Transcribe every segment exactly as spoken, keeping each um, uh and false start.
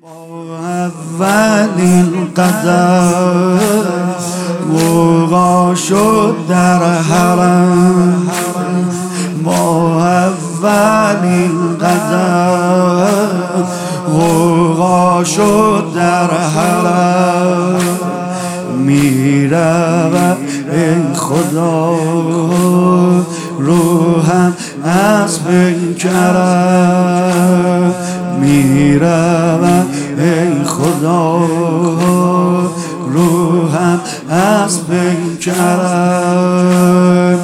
اولین قدم وقع شد در حرم، با اولین قدم وقع شد در حرم. میرود ای خدا روحم از پیکرم، میرود ای خدا روحم از پیکرم.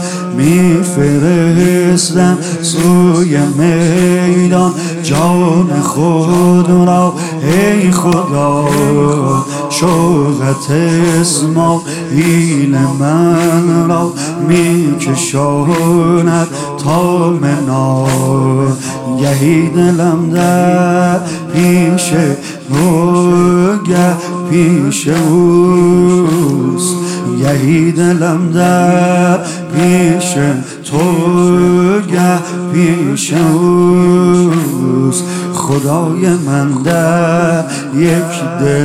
میفرستم سوی میدان جان خود را ای خدا، شوقت اسماعیل من را میکشاند تا منار. گهی دلم در پیش او گه پیش اوست، گهی دلم در پیش تو گه پیش اوست. خدای من در یک دل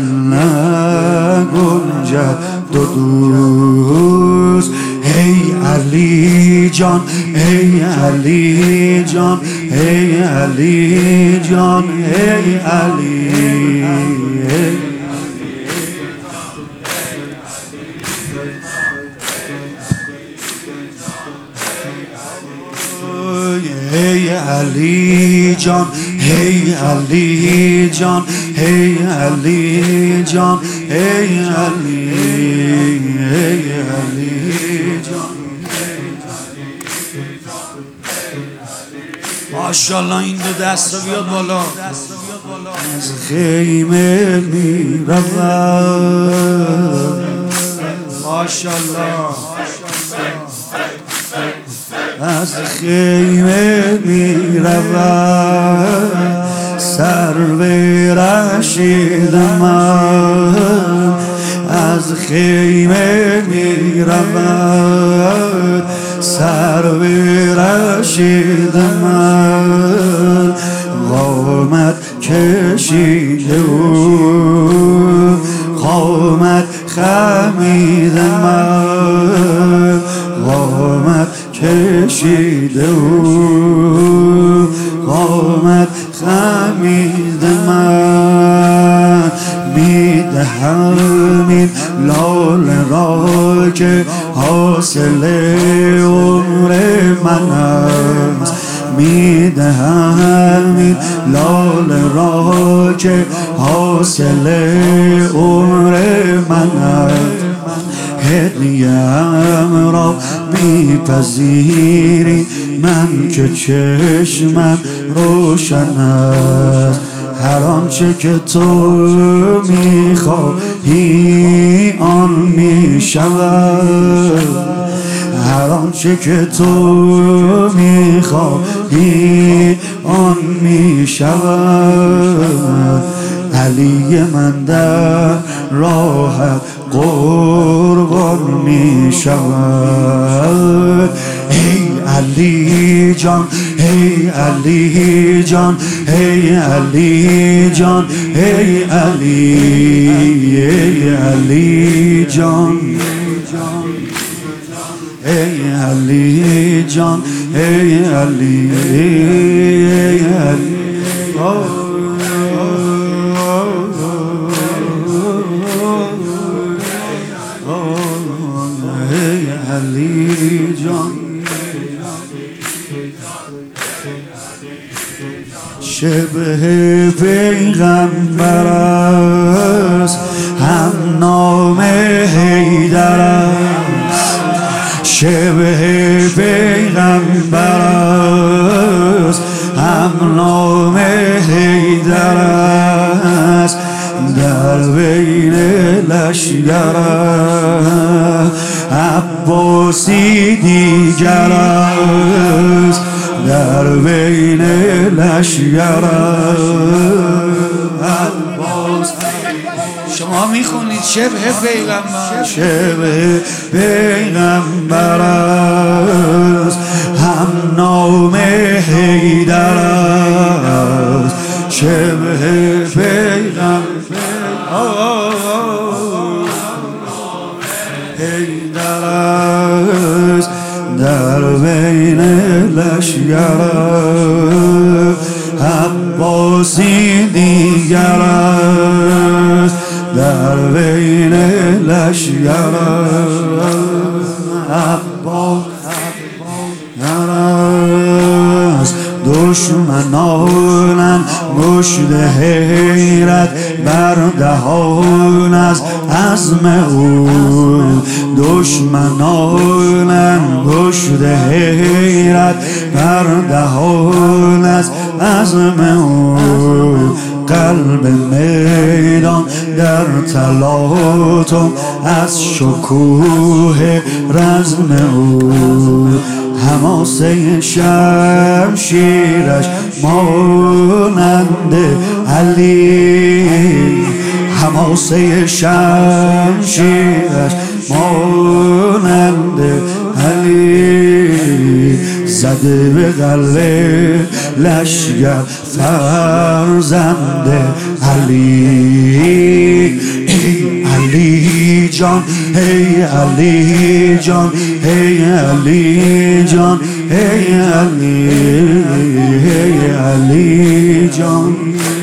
نگنجد دو دوست. ای علی جان ای علی جان ای علی جان ای علی ای علی جان ای علی جان ای علی جان ای علی ای علی جان. ماشاءالله این دو دست رو بیاد بالا. از خیمه می روم ماشاءالله، از خیمه می روم سر به رشید من، از خیمه می روم سر به رشید من. قامت کشیده او قامت خمید من، قامت کشیده او قامت خمید من. میدهم این لاله را که حاصل عمر من است، میدهم این لاله را که حاصل عمر من است. هدیه‌ام را میپذیری من که چشمم روشن است، هر آنچه که تو میخواهی آن میشود، هر آنچه که تو میخواهی آن میشود. علی من در راحت قربان میشود. ای علی جان ای علی جان ای علی جان ای علی ای علی جان ای علی جان ای علی ای علی علی جان. شبه پیغمبر است هم نام حیدر است، شبه پیغمبر است هم نام حیدر است. در بین لشگر عباسی دیگر است، در بین لشگر عباس. شما میخونید شبه پیغمبر، شبه پیغمبر است هم نام حیدر است، شبه پیغمبر حیدر است در بین لشگر، عباسی دیگر است در بین لشگر، عباس است دشمنانند مشت حیرت بر دهان از عزم او، دشمنانند مشت حیرت بر دهان از عزم او، قلب میدان در تلاطم از شکوه رزم او، حماسه شمشیرش مانند علی، حماسه شمشیرش مانند علی، زده به قلب لشگر فرزند علی. ای علی جان، ای علی جان، ای علی جان، ای علی، ای علی جان.